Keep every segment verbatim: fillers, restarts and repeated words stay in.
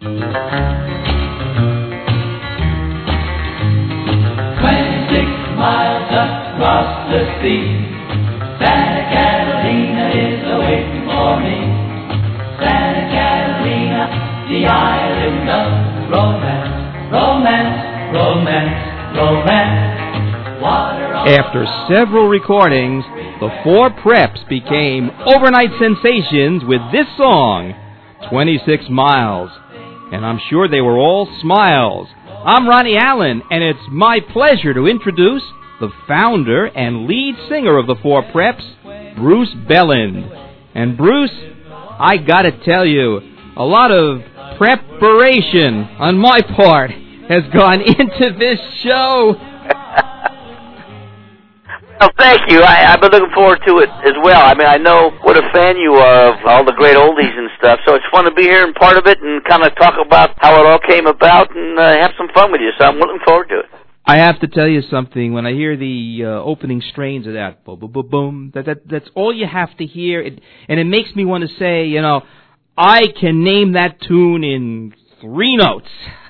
Twenty-six miles across the sea, Santa Catalina is awaiting for me. Santa Catalina, the island of romance, romance, romance, romance. Water on After several recordings, the Four Preps became overnight sensations with this song, twenty-six miles. And I'm sure they were all smiles. I'm Ronnie Allen, and it's my pleasure to introduce the founder and lead singer of the Four Preps, Bruce Belland. And Bruce, I gotta tell you, a lot of preparation on my part has gone into this show. Well, thank you. I, I've been looking forward to it as well. I mean, I know what a fan you are of all the great oldies and stuff, so it's fun to be here and part of it and kind of talk about how it all came about and uh, have some fun with you, so I'm looking forward to it. I have to tell you something. When I hear the uh, opening strains of that, boom, boom, boom, boom, that, that, that's all you have to hear, it, and it makes me want to say, you know, I can name that tune in three notes.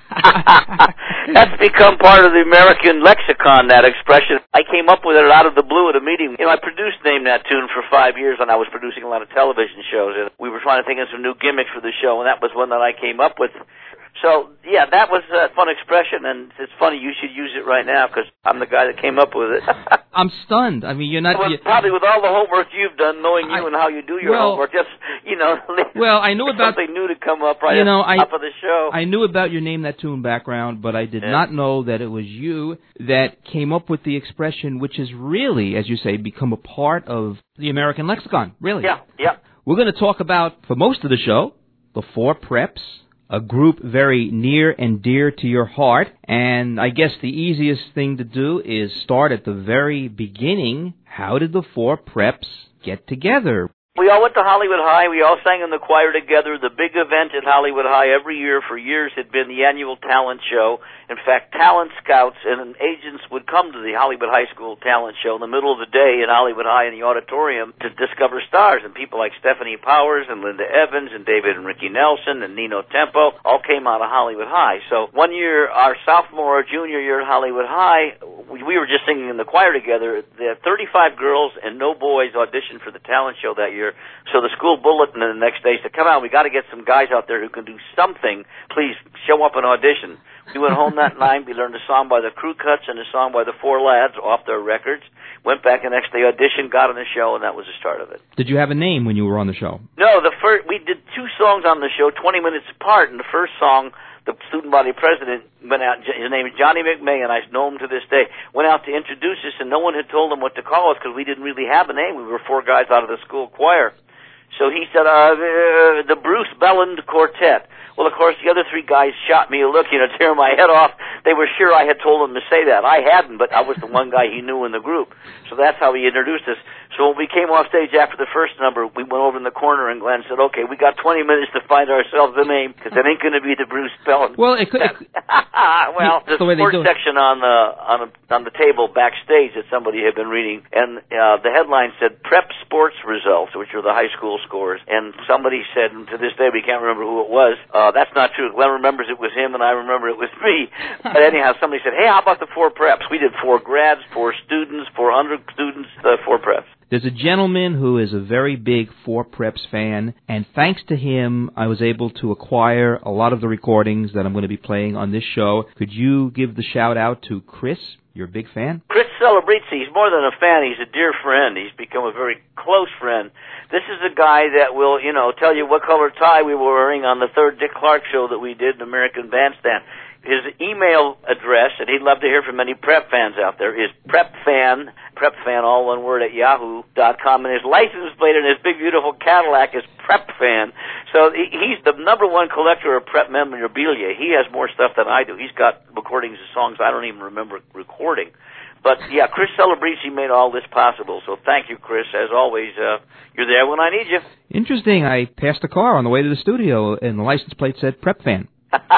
That's become part of the American lexicon, that expression. I came up with it out of the blue at a meeting. You know, I produced Name That Tune for five years when I was producing a lot of television shows, and we were trying to think of some new gimmicks for the show, and that was one that I came up with. So, yeah, that was a fun expression, and it's funny, you should use it right now, because I'm the guy that came up with it. I'm stunned. I mean, you're not... Well, you, probably with all the homework you've done, knowing you I, and how you do your well, homework, just, you know... Well, I knew about... something new to come up right you know, at the top I, of the show. I knew about your Name That Tune background, but I did yeah. not know that it was you that came up with the expression, which has really, as you say, become a part of the American lexicon, really. Yeah, yeah. We're going to talk about, for most of the show, the Four Preps, a group very near and dear to your heart. And I guess the easiest thing to do is start at the very beginning. How did the Four Preps get together? We all went to Hollywood High. We all sang in the choir together. The big event at Hollywood High every year for years had been the annual talent show. In fact, talent scouts and agents would come to the Hollywood High School talent show in the middle of the day in Hollywood High in the auditorium to discover stars. And people like Stephanie Powers and Linda Evans and David and Ricky Nelson and Nino Tempo all came out of Hollywood High. So one year, our sophomore or junior year at Hollywood High, we, we were just singing in the choir together. There were thirty-five girls and no boys auditioned for the talent show that year. So the school bulletin the next day said, come on, we got to get some guys out there who can do something. Please show up and audition. We went home that night. We learned a song by the Crew Cuts and a song by the Four Lads off their records. Went back the next day, auditioned, got on the show, and that was the start of it. Did you have a name when you were on the show? No, the first we did two songs on the show, twenty minutes apart, and the first song, the student body president went out, his name is Johnny McMahon, I know him to this day, went out to introduce us, and no one had told him what to call us because we didn't really have a name. We were four guys out of the school choir. So he said, uh, the, the Bruce Belland Quartet. Well, of course, the other three guys shot me a look, you know, tearing my head off. They were sure I had told them to say that. I hadn't, but I was the one guy he knew in the group. So that's how he introduced us. So when we came off stage after the first number, we went over in the corner and Glenn said, okay, we got twenty minutes to find ourselves a name, because it ain't going to be the Bruce Belland. Well, it could... It, well, the the sports section on the, on, a, on the table backstage that somebody had been reading, and uh, the headline said, Prep Sports Results, which are the high school scores. And somebody said, and to this day we can't remember who it was, uh, that's not true. Glenn remembers it was him, and I remember it was me. But anyhow, somebody said, hey, how about the four preps? We did four grads, four students, four hundred students, uh, four preps. There's a gentleman who is a very big Four Preps fan, and thanks to him, I was able to acquire a lot of the recordings that I'm going to be playing on this show. Could you give the shout-out to Chris, your big fan? Chris Celebrizzi, he's more than a fan. He's a dear friend. He's become a very close friend. This is a guy that will, you know, tell you what color tie we were wearing on the third Dick Clark show that we did in American Bandstand. His email address, and he'd love to hear from any prep fans out there, is prepfan, prepfan, all one word, at yahoo dot com. And his license plate in his big, beautiful Cadillac is prepfan. So he's the number one collector of prep memorabilia. He has more stuff than I do. He's got recordings of songs I don't even remember recording. But, yeah, Chris Celebrizzi made all this possible. So thank you, Chris. As always, uh, you're there when I need you. Interesting. I passed a car on the way to the studio, and the license plate said prepfan.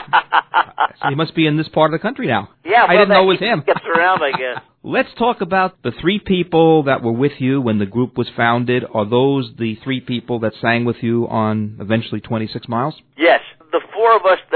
So he must be in this part of the country now. Yeah, well, I didn't know it was him. Gets around, I guess. Let's talk about the three people that were with you when the group was founded. Are those the three people that sang with you on eventually twenty-six miles? Yes. The four of us that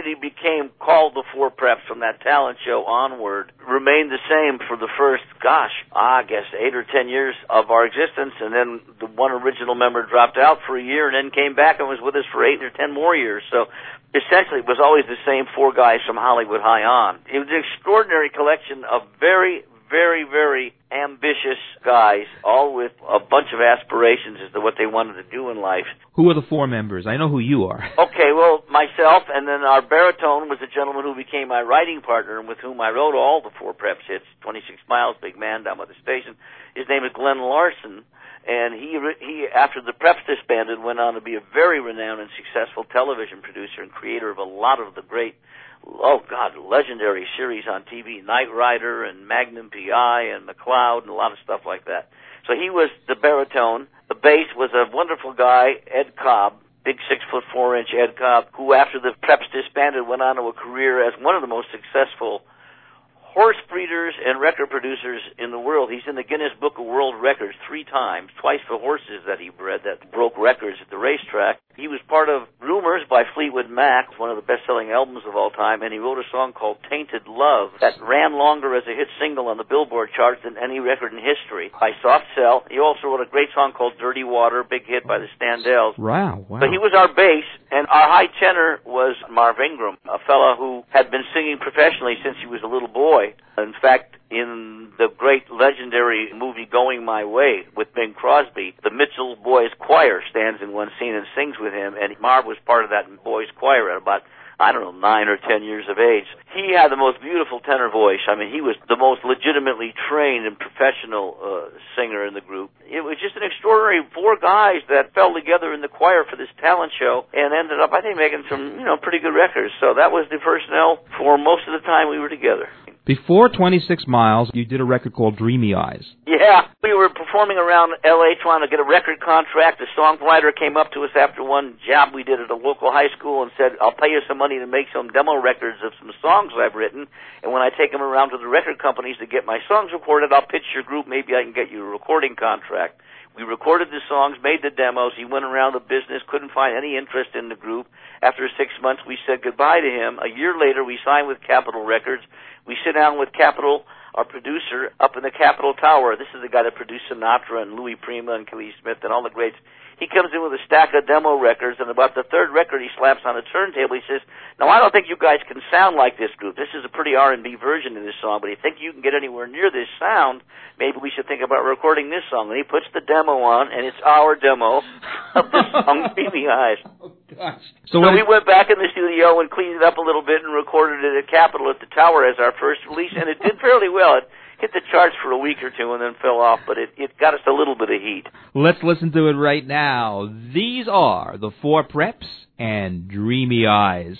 actually became called the Four Preps from that talent show onward remained the same for the first, gosh, I guess eight or ten years of our existence, and then the one original member dropped out for a year and then came back and was with us for eight or ten more years. So essentially it was always the same four guys from Hollywood High on. It was an extraordinary collection of very, very, very ambitious guys, all with a bunch of aspirations as to what they wanted to do in life. Who are the four members? I know who you are. Okay, well, myself, and then our baritone was a gentleman who became my writing partner and with whom I wrote all the Four Preps hits, twenty-six miles, Big Man, Down by the Station. His name is Glenn Larson, and he, he after the Preps disbanded, went on to be a very renowned and successful television producer and creator of a lot of the great, oh, God, legendary series on T V, Knight Rider and Magnum P I and McCloud and a lot of stuff like that. So he was the baritone. The bass was a wonderful guy, Ed Cobb, big six-foot-four-inch Ed Cobb, who after the Preps disbanded went on to a career as one of the most successful horse breeders and record producers in the world. He's in the Guinness Book of World Records three times, twice for horses that he bred that broke records at the racetrack. He was part of Rumors by Fleetwood Mac, one of the best-selling albums of all time, and he wrote a song called Tainted Love that ran longer as a hit single on the Billboard charts than any record in history by Soft Cell. He also wrote a great song called Dirty Water, big hit by the Standells. Wow, wow. So he was our bass, and our high tenor was Marv Ingram, a fella who had been singing professionally since he was a little boy. In fact, in the great legendary movie Going My Way with Bing Crosby, the Mitchell Boys Choir stands in one scene and sings with him, and Marv was part of that boys' choir at about, I don't know, nine or ten years of age. He had the most beautiful tenor voice. I mean, he was the most legitimately trained and professional uh, singer in the group. It was just an extraordinary four guys that fell together in the choir for this talent show and ended up, I think, making some, you know, pretty good records. So that was the personnel for most of the time we were together. Before twenty-six miles, you did a record called Dreamy Eyes. Yeah, we were performing around L A trying to get a record contract. The songwriter came up to us after one job we did at a local high school and said, I'll pay you some money to make some demo records of some songs I've written, and when I take them around to the record companies to get my songs recorded, I'll pitch your group, maybe I can get you a recording contract. We recorded the songs, made the demos. He went around the business, couldn't find any interest in the group. After six months, we said goodbye to him. A year later, we signed with Capitol Records. We sit down with Capitol, our producer, up in the Capitol Tower. This is the guy that produced Sinatra and Louis Prima and Kelly Smith and all the greats. He comes in with a stack of demo records, and about the third record he slaps on a turntable. He says, now, I don't think you guys can sound like this group. This is a pretty R and B version of this song, but if you think you can get anywhere near this sound, maybe we should think about recording this song. And he puts the demo on, and it's our demo of the song Dreamy Eyes. Oh, gosh. So, so we went back in the studio and cleaned it up a little bit and recorded it at Capitol at the Tower as our first release, and it did fairly well. It hit the charts for a week or two and then fell off, but it, it got us a little bit of heat. Let's listen to it right now. These are the Four Preps and Dreamy Eyes.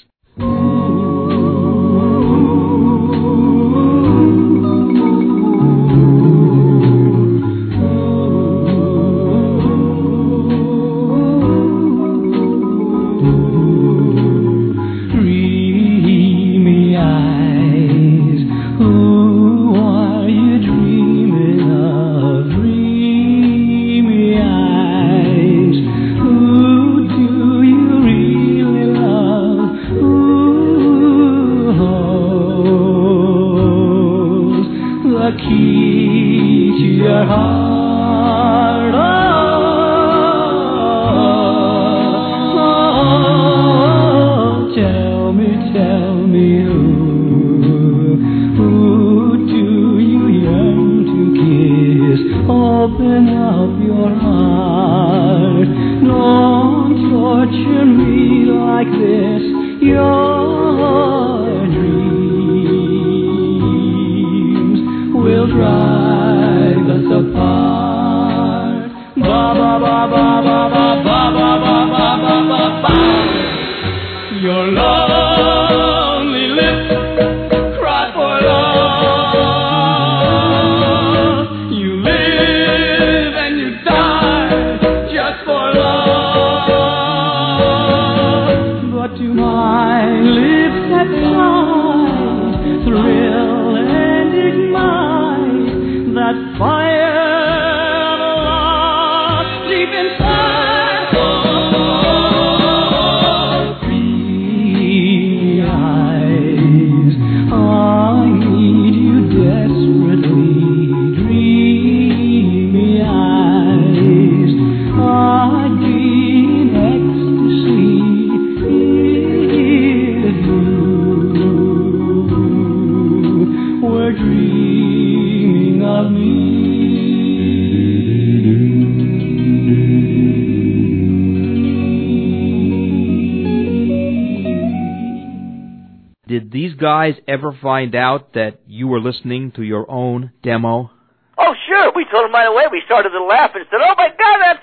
Dreamy were dreaming of me. Did these guys ever find out that you were listening to your own demo? Oh, sure. We told them right away. We started to laugh and said, oh, my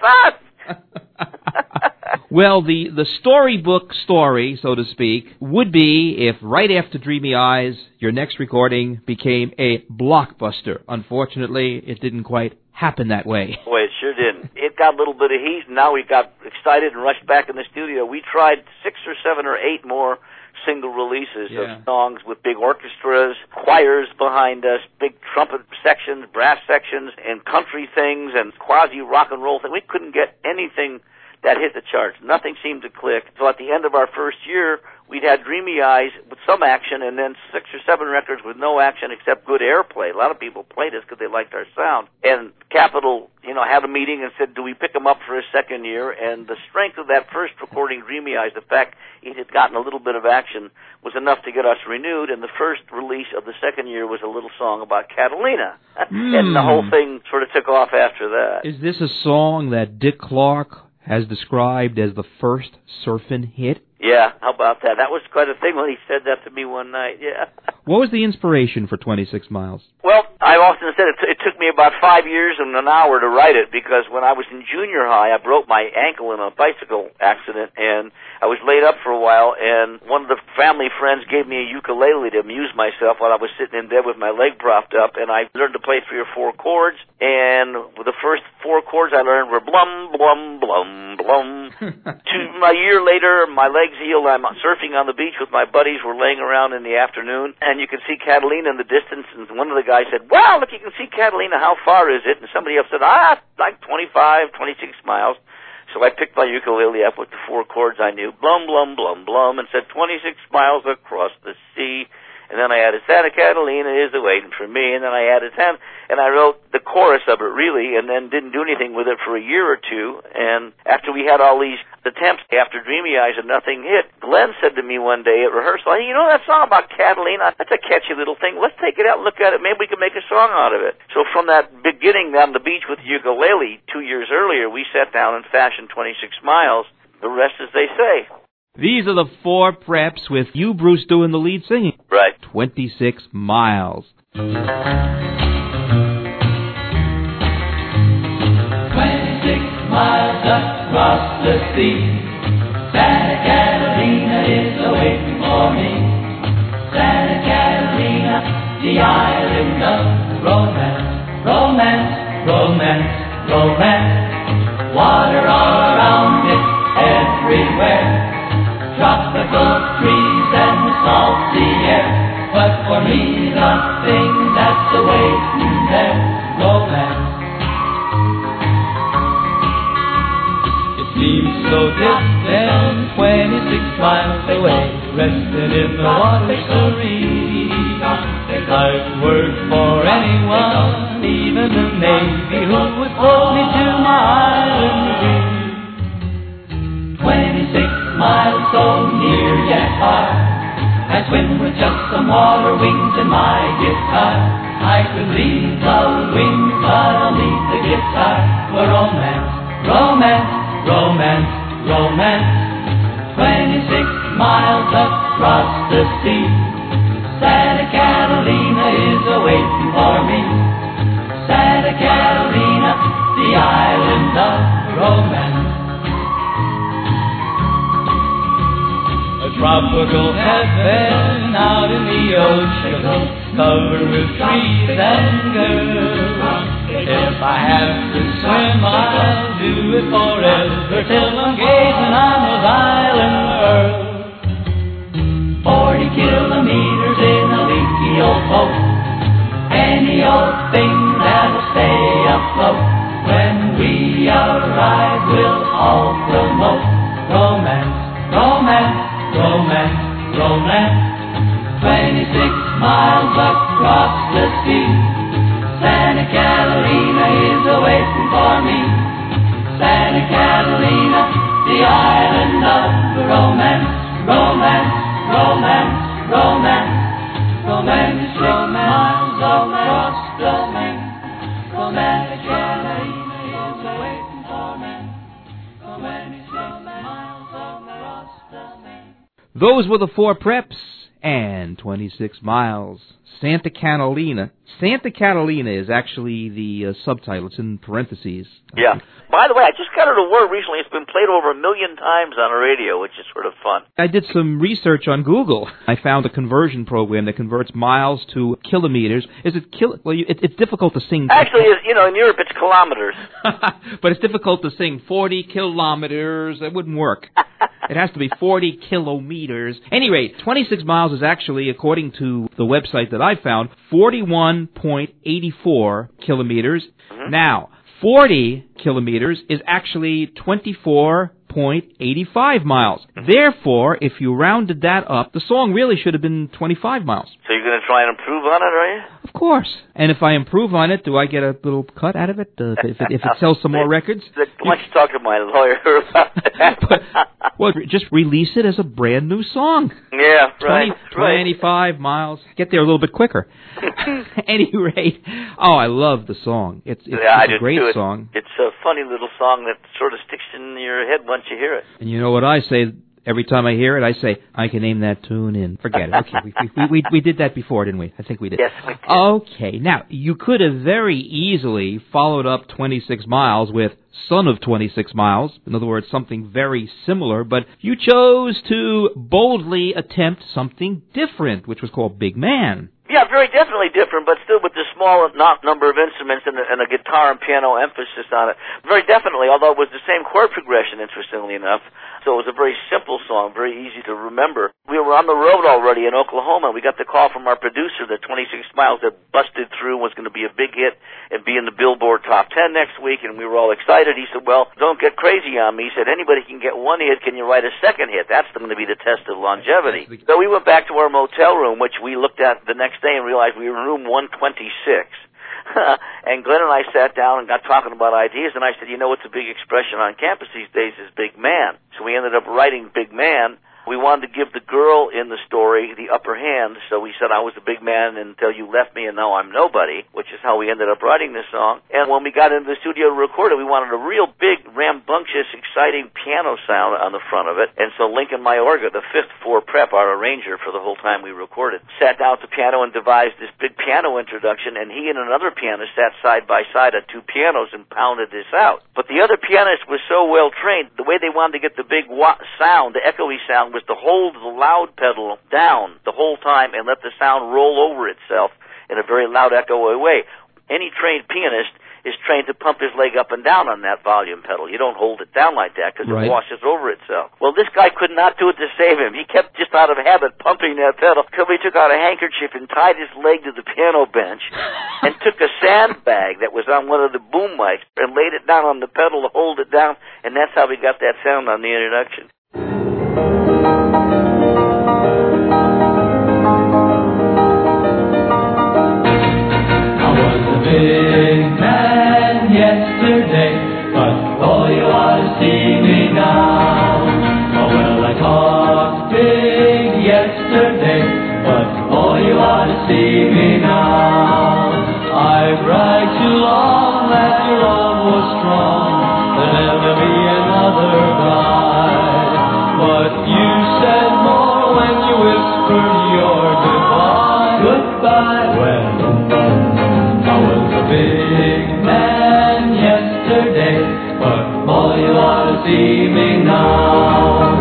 God, that's us! Well, the, the storybook story, so to speak, would be if right after Dreamy Eyes, your next recording became a blockbuster. Unfortunately, it didn't quite happen that way. Boy, it sure didn't. It got a little bit of heat, and now we got excited and rushed back in the studio. We tried six or seven or eight more single releases yeah. of songs with big orchestras, choirs behind us, big trumpet sections, brass sections, and country things, and quasi-rock and roll things. We couldn't get anything that hit the charts. Nothing seemed to click. So at the end of our first year, we'd had Dreamy Eyes with some action, and then six or seven records with no action except good airplay. A lot of people played us because they liked our sound. And Capitol, you know, had a meeting and said, do we pick them up for a second year? And the strength of that first recording, Dreamy Eyes, the fact it had gotten a little bit of action, was enough to get us renewed. And the first release of the second year was a little song about Catalina. Mm. And the whole thing sort of took off after that. Is this a song that Dick Clark has described as the first surfing hit? Yeah, how about that? That was quite a thing when he said that to me one night, yeah. What was the inspiration for twenty-six miles? Well, I've often said it, t- it took me about five years and an hour to write it, because when I was in junior high, I broke my ankle in a bicycle accident, and I was laid up for a while, and one of the family friends gave me a ukulele to amuse myself while I was sitting in bed with my leg propped up, and I learned to play three or four chords, and the first four chords I learned were blum, blum, blum, blum. Two, a year later, my legs healed. I'm surfing on the beach with my buddies. We're laying around in the afternoon, and you can see Catalina in the distance, and one of the guys said, wow, look, you can see Catalina. How far is it? And somebody else said, ah, like twenty-five, twenty-six miles. So I picked my ukulele up with the four chords I knew, blum, blum, blum, blum, and said twenty-six miles across the sea. And then I added Santa Catalina is waiting for me, and then I added ten, and I wrote the chorus of it, really, and then didn't do anything with it for a year or two. And after we had all these attempts after Dreamy Eyes and nothing hit, Glenn said to me one day at rehearsal, hey, you know that song about Catalina? That's a catchy little thing. Let's take it out and look at it. Maybe we can make a song out of it. So from that beginning on the beach with the ukulele two years earlier, we sat down and fashioned twenty-six miles. The rest, as they say. These are the Four Preps with you, Bruce, doing the lead singing. Right. twenty-six miles. twenty-six miles across the sea, Santa Catalina is awaiting for me. Santa Catalina, the island of romance, romance, romance, romance. Water all around it, everywhere. Tropical trees and the salty air. But for me, the thing that's awaiting there, romance. It seems so distant, twenty-six miles away, resting in the water serene. I've worked for anyone, even the Navy, who would hold me to my island dream. Twenty-six miles so near yet far, I swim with just some water wings and my guitar. I could leave the wings, but I'll leave the guitar for romance, romance, romance, romance. Twenty-six miles across the sea, Santa Catalina is awaiting for me. Santa Catalina, the island of romance. A tropical heaven out in the ocean, covered with trees and girls. If I have to swim, I'll do it forever, till I'm gazing on those island pearls. Forty kilometers in a leaky old boat, any old thing that'll stay afloat. When we arrive, we'll all promote romance, romance, romance, romance. Twenty-six miles across the sea, Santa Catalina is awaiting for me. Santa Catalina, the island of romance, romance, romance, romance. Twenty-six miles Those were the Four Preps and twenty-six miles. Santa Catalina. Santa Catalina is actually the uh, subtitle. It's in parentheses. Yeah. By the way, I just got it a word recently. It's been played over a million times on the radio, which is sort of fun. I did some research on Google. I found a conversion program that converts miles to kilometers. Is it kil? Well, you, it, it's difficult to sing. Actually, you know, in Europe it's kilometers. But it's difficult to sing forty kilometers. That wouldn't work. It has to be forty kilometers. Any rate, twenty-six miles is actually, according to the website that I found, forty-one point eight four kilometers. Mm-hmm. Now, forty kilometers is actually twenty-four point eight five miles. Mm-hmm. Therefore, if you rounded that up, the song really should have been twenty-five miles. So you're going to try and improve on it, are you? Of course. And if I improve on it, do I get a little cut out of it? Uh, if, it if it sells some more records? Why don't you talk to my lawyer about that? but, well, just release it as a brand new song. Yeah, right. twenty, twenty-five right. miles. Get there a little bit quicker. At any rate, oh, I love the song. It's, it's, yeah, it's I a great too. song. It's a funny little song that sort of sticks in your head once you hear it. And you know what I say every time I hear it? I say, I can name that tune in. Forget it. Okay, we, we, we, we did that before, didn't we? I think we did. Yes, we did. Okay, now, you could have very easily followed up twenty-six miles with Son of twenty-six miles. In other words, something very similar, but you chose to boldly attempt something different, which was called Big Man. Yeah, very definitely different, but still with the small not number of instruments and a, and a guitar and piano emphasis on it. Very definitely, although it was the same chord progression, interestingly enough. So it was a very simple song, very easy to remember. We were on the road already in Oklahoma. We got the call from our producer that twenty-six miles had busted through, was going to be a big hit and be in the Billboard Top ten next week, and we were all excited. He said, well, don't get crazy on me. He said, anybody can get one hit. Can you write a second hit? That's going to be the test of longevity. So we went back to our motel room, which we looked at the next day and realized we were in room one twenty-six. And Glenn and I sat down and got talking about ideas, and I said, you know what's a big expression on campus these days is big man. So we ended up writing Big Man. We wanted to give the girl in the story the upper hand, so we said I was a big man until you left me and now I'm nobody, which is how we ended up writing this song. And when we got into the studio to record it, we wanted a real big, rambunctious, exciting piano sound on the front of it. And so Lincoln Mayorga, the fifth Four Prep, our arranger for the whole time we recorded, sat down at the piano and devised this big piano introduction, and he and another pianist sat side by side at two pianos and pounded this out. But the other pianist was so well trained, the way they wanted to get the big wa- sound, the echoey sound, was to hold the loud pedal down the whole time and let the sound roll over itself in a very loud, echoey way. Any trained pianist is trained to pump his leg up and down on that volume pedal. You don't hold it down like that because right. It washes over itself. Well, this guy could not do it to save him. He kept just out of habit pumping that pedal until he took out a handkerchief and tied his leg to the piano bench and took a sandbag that was on one of the boom mics and laid it down on the pedal to hold it down, and that's how we got that sound on the introduction. Big man yesterday, but boy, you ought to see me now. Oh, well, I talked big yesterday, but boy, you ought to see me now. I bragged too long that your love was strong, there'll never be another guy. But you said more when you whispered your goodbye. Goodbye, well, big man yesterday, but boy, you ought to see me now.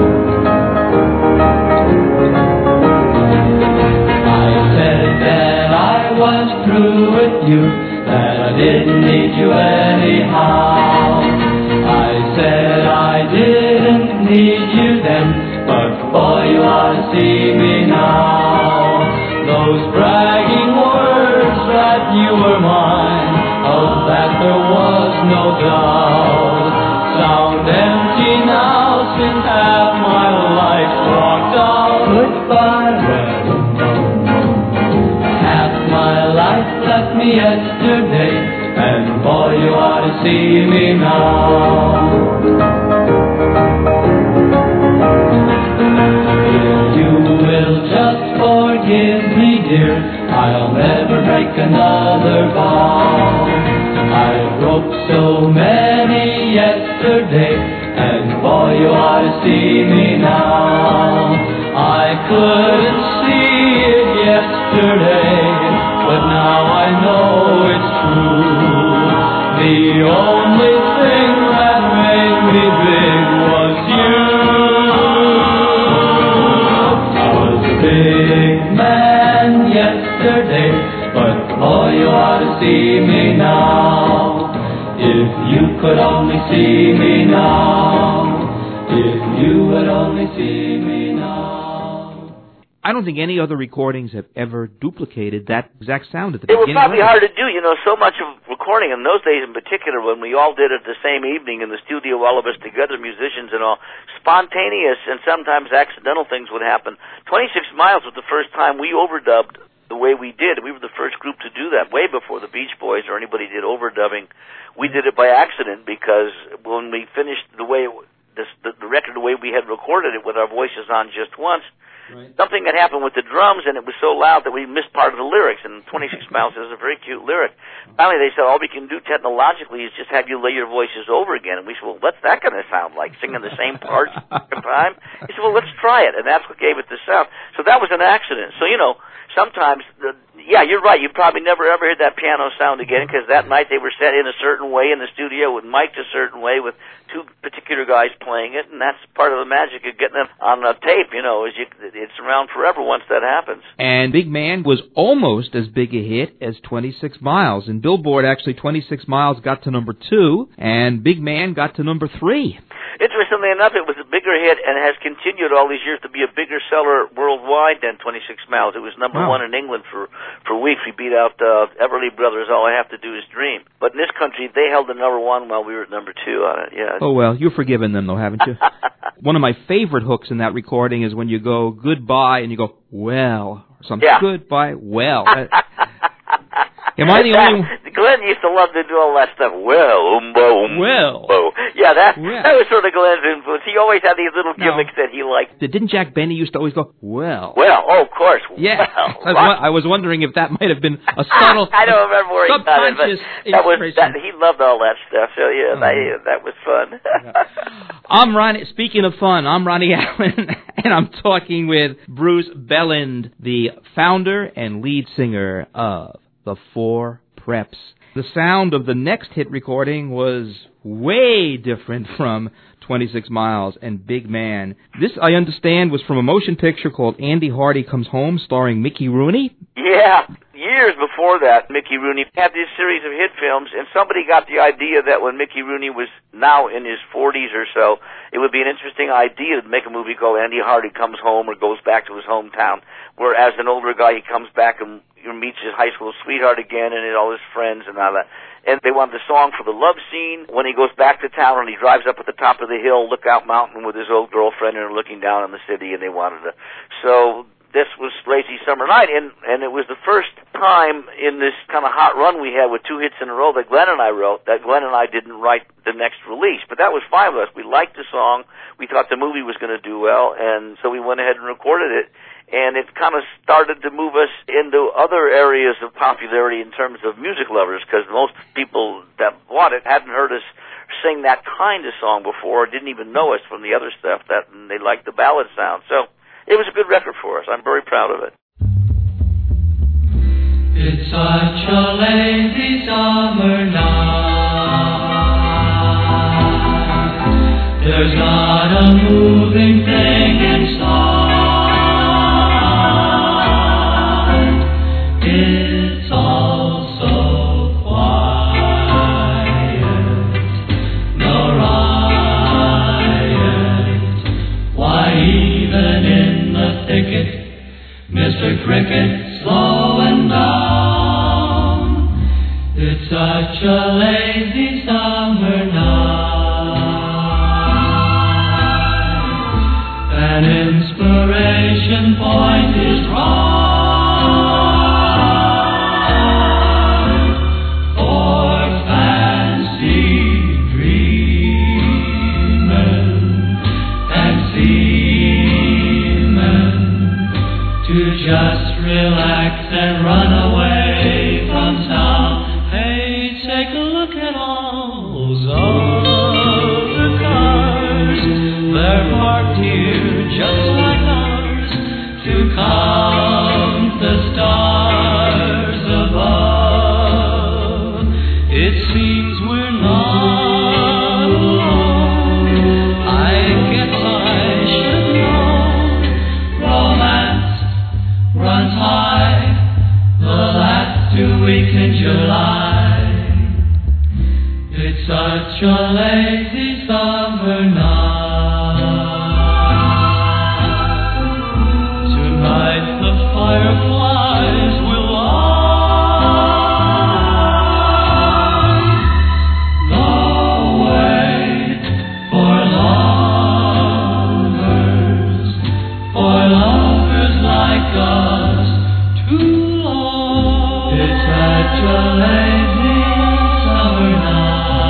I said that I was through with you, that I didn't need you anyhow. I said I didn't need you then, but boy, you ought to see me now. Those bragging words that you were mine, of that there was no doubt, sound empty now since half my life's walked out. Goodbye, well, half my life left me yesterday, and boy, you ought to see me now. If you will just forgive me, dear, I'll never break another vow. I broke so many yesterday, and boy, you ought to see me now. I couldn't see it yesterday, but now I know it's true. The only thing that made me big was you. I was a big man yesterday, but oh, you ought to see me now. If you could only see me now. If you would only see me now. I don't think any other recordings have ever duplicated that exact sound at the It was beginning. probably of hard to do, you know, so much of recording in those days in particular, when we all did it the same evening in the studio, all of us together, musicians and all, spontaneous and sometimes accidental things would happen. twenty-six miles was the first time we overdubbed the way we did. We were the first group to do that, way before the Beach Boys or anybody did overdubbing. We did it by accident because when we finished the way it This, the, the record, the way we had recorded it with our voices on just once, right, something had happened with the drums, and it was so loud that we missed part of the lyrics, and twenty-six miles is a very cute lyric. Finally, they said, all we can do technologically is just have you lay your voices over again. And we said, well, what's that going to sound like, singing the same parts at the time? He said, well, let's try it, and that's what gave it the sound. So that was an accident. So, you know, sometimes, the, yeah, you're right, you probably never ever heard that piano sound again, because that night they were set in a certain way in the studio, with mic'd a certain way, with two particular guys playing it, and that's part of the magic of getting them on a tape, you know, is you, it's around forever once that happens. And Big Man was almost as big a hit as twenty-six miles. In Billboard, actually, twenty-six miles got to number two, and Big Man got to number three. Interestingly enough, it was a bigger hit and has continued all these years to be a bigger seller worldwide than twenty-six miles. It was number wow. one in England for, for weeks. We beat out uh, Everly Brothers, All I Have to Do Is Dream. But in this country, they held the number one while we were at number two on it, yeah. Oh, well, you've forgiven them, though, haven't you? One of my favorite hooks in that recording is when you go goodbye and you go, well, or something. Yeah. Goodbye, well. Am I the that, only one? Glenn used to love to do all that stuff. Well, umbo, umbo. Well. Yeah, that, well. that was sort of Glenn's influence. He always had these little gimmicks no. that he liked. Didn't Jack Benny used to always go, well? Well, oh, of course. Yeah. Well, I, was, I was wondering if that might have been a subtle, I don't remember where he got it, but that was, that, he loved all that stuff. So, yeah, oh. that, that was fun. I'm Ronnie. Speaking of fun, I'm Ronnie Allen, and I'm talking with Bruce Belland, the founder and lead singer of the Four Preps. The sound of the next hit recording was way different from twenty-six miles and Big Man. This, I understand, was from a motion picture called Andy Hardy Comes Home, starring Mickey Rooney. Yeah, years before that, Mickey Rooney had this series of hit films, and somebody got the idea that when Mickey Rooney was now in his forties or so, it would be an interesting idea to make a movie called Andy Hardy Comes Home or Goes Back to His Hometown, where as an older guy he comes back and meets his high school sweetheart again and all his friends and all that. And they wanted the song for the love scene when he goes back to town and he drives up at the top of the hill, Lookout Mountain, with his old girlfriend and looking down on the city, and they wanted to. So this was Lazy Summer Night, and, and it was the first time in this kind of hot run we had with two hits in a row that Glenn and I wrote, that Glenn and I didn't write the next release. But that was fine with us. We liked the song. We thought the movie was going to do well, and so we went ahead and recorded it. And it kind of started to move us into other areas of popularity in terms of music lovers, because most people that bought it hadn't heard us sing that kind of song before, didn't even know us from the other stuff, that and they liked the ballad sound. So it was a good record for us. I'm very proud of it. It's such a lazy summer night. There's not a moving thing in sight. It's all so quiet, no riot. Why, even in the thicket, Mister Cricket slowing down. It's such a lazy summer night. An inspiration point is wrong. Just relax and run away from town. Hey, take a look at all those other cars. They're parked here just like ours. To you count the stars above, it seems we're not alone. I guess I should know. Romance runs high the last two weeks in July. It's such a lazy summer night. Tonight the fireflies will light the way for lovers, for lovers like us to love. It's such a lazy summer night.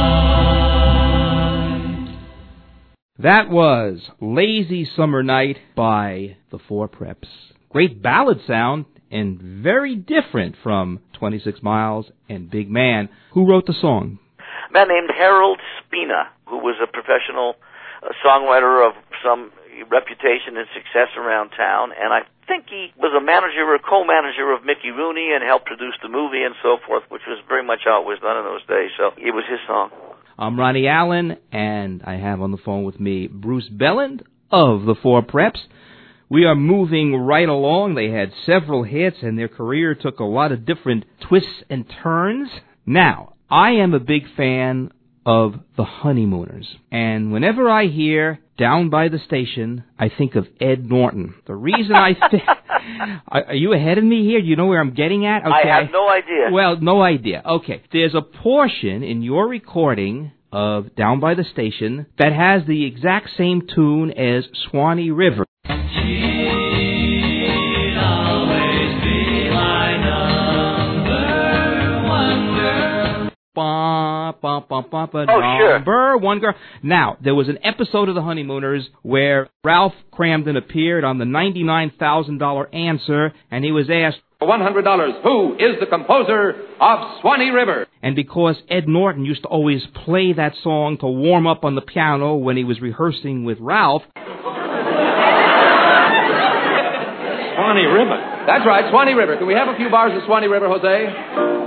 That was Lazy Summer Night by the Four Preps. Great ballad sound and very different from twenty-six miles and Big Man. Who wrote the song? A man named Harold Spina, who was a professional uh, songwriter of some reputation and success around town, and I think he was a manager or co-manager of Mickey Rooney and helped produce the movie and so forth, which was very much how it was done in those days, so it was his song. I'm Ronnie Allen, and I have on the phone with me Bruce Belland of the Four Preps. We are moving right along. They had several hits, and their career took a lot of different twists and turns. Now, I am a big fan of the Honeymooners, and whenever I hear Down by the Station, I think of Ed Norton. The reason I think... Are you ahead of me here? Do you know where I'm getting at? Okay. I have no idea. Well, no idea. Okay. There's a portion in your recording of Down by the Station that has the exact same tune as Swanee River. She'll always be my number one girl. Ba, ba, ba, ba, ba, Oh, sure. Number one girl. Now, there was an episode of The Honeymooners where Ralph Cramden appeared on the ninety-nine thousand dollars answer, and he was asked, For one hundred dollars, who is the composer of Swanee River? and because Ed Norton used to always play that song to warm up on the piano when he was rehearsing with Ralph. Swanee River. That's right, Swanee River. Can we have a few bars of Swanee River, Jose?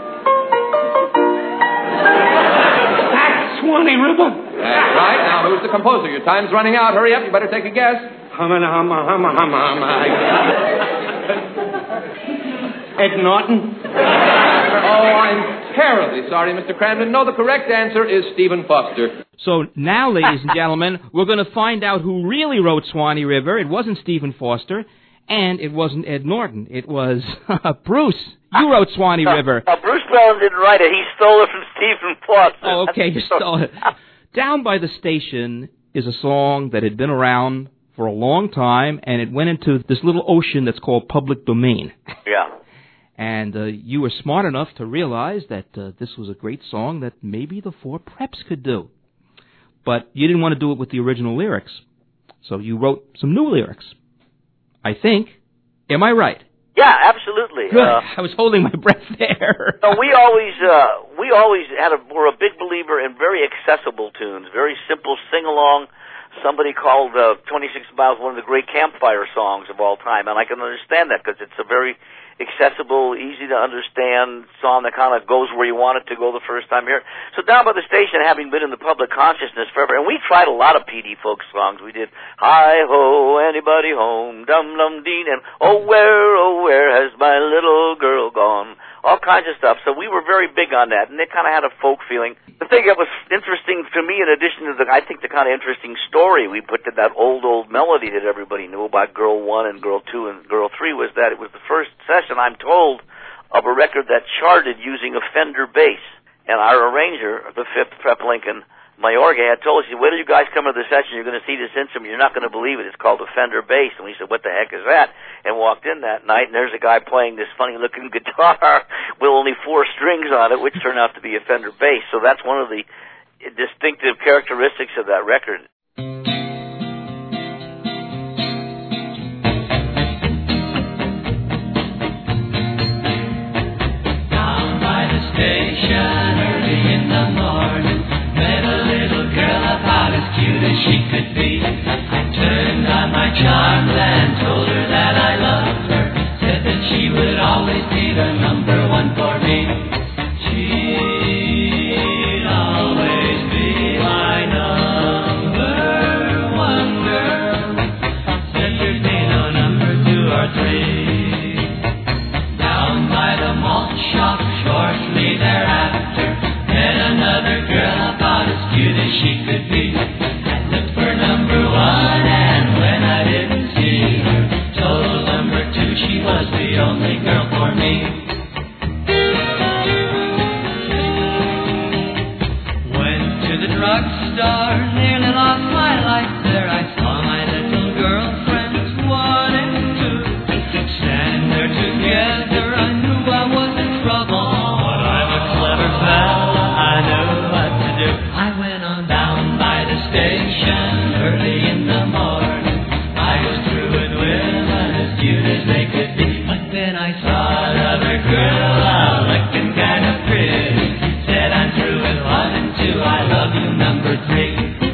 Swanee River. That's right. Now, who's the composer? Your time's running out. Hurry up. You better take a guess. Hum and hum, hum, hum, hum. Ed Norton. Oh, I'm terribly sorry, Mister Cramden. No, the correct answer is Stephen Foster. So now, ladies and gentlemen, we're going to find out who really wrote Swanee River. It wasn't Stephen Foster, and it wasn't Ed Norton. It was Bruce. You wrote Swanee No, River. no, Bruce Brown didn't write it. He stole it from Stephen Foster. Oh, okay, you stole it. Down by the Station is a song that had been around for a long time, and it went into this little ocean that's called public domain. Yeah. And uh, you were smart enough to realize that uh, this was a great song that maybe the Four Preps could do. But you didn't want to do it with the original lyrics. So you wrote some new lyrics. I think. Am I right? Yeah, absolutely. Good. Uh, I was holding my breath there. no, we always uh, we always had a were a big believer in very accessible tunes, very simple sing along. Somebody called uh, twenty-six miles one of the great campfire songs of all time, and I can understand that because it's a very accessible, easy to understand song that kind of goes where you want it to go the first time here. So Down by the Station, having been in the public consciousness forever, and we tried a lot of P D folk songs. We did Hi Ho, Anybody Home, Dum Dum Deen, and Oh Where, Oh Where Has My Little Girl Gone? All kinds of stuff. So we were very big on that, and it kind of had a folk feeling. The thing that was interesting to me, in addition to the, I think, the kind of interesting story we put to that old, old melody that everybody knew about Girl One and Girl Two and Girl Three, was that it was the first session, I'm told, of a record that charted using a Fender bass. And our arranger, the Fifth Prep Lincoln Mayorga, had told us, wait till you guys come to the session, you're going to see this instrument, you're not going to believe it. It's called a Fender bass. And we said, what the heck is that? And walked in that night, and there's a guy playing this funny-looking guitar with only four strings on it, which turned out to be a Fender bass. So that's one of the distinctive characteristics of that record. Down by the station early in the morning, met a little girl about as cute as she could be. I turned on my charms and told her that I story. Down by the malt shop shortly thereafter, met another girl about as cute as she could be. I looked for number one, and when I didn't see her, told number two she was the only girl for me. Went to the drugstore, nearly lost my life there. I saw my little girlfriends, one and two, standing there together. I knew I was in trouble, but I'm a clever fella, I knew what to do. I went on down by the station early in the morning. I was through with women as cute as they could be. But then I saw another girl, all looking kind of pretty. Said I'm through with one and two, I love you number three.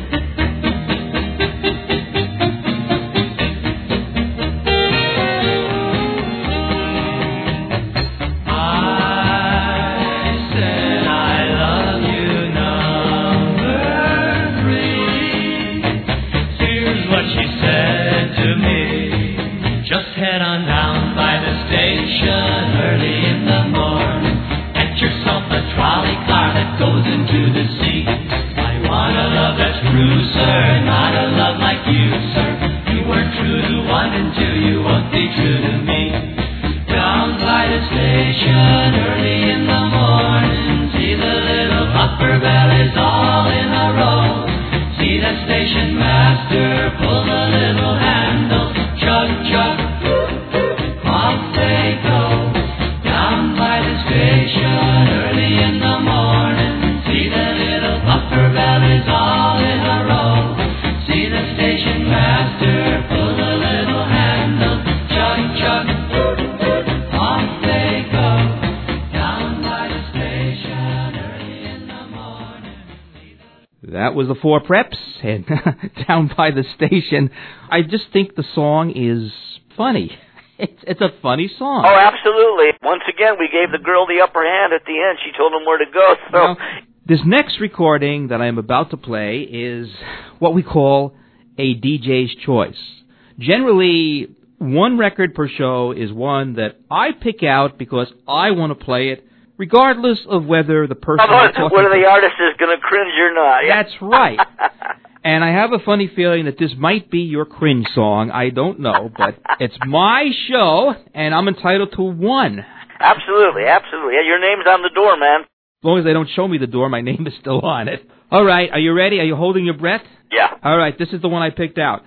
That was the Four Preps, and Down by the Station. I just think the song is funny. It's, it's a funny song. Oh, absolutely. Once again, we gave the girl the upper hand at the end. She told him where to go. So now, this next recording that I'm about to play is what we call a D J's choice. Generally, one record per show is one that I pick out because I want to play it, regardless of whether the person I'm talking whether the to, artist is going to cringe or not. Yeah. That's right. And I have a funny feeling that this might be your cringe song. I don't know, but it's my show, and I'm entitled to one. Absolutely, absolutely. Yeah, your name's on the door, man. As long as they don't show me the door, my name is still on it. All right, are you ready? Are you holding your breath? Yeah. All right, this is the one I picked out.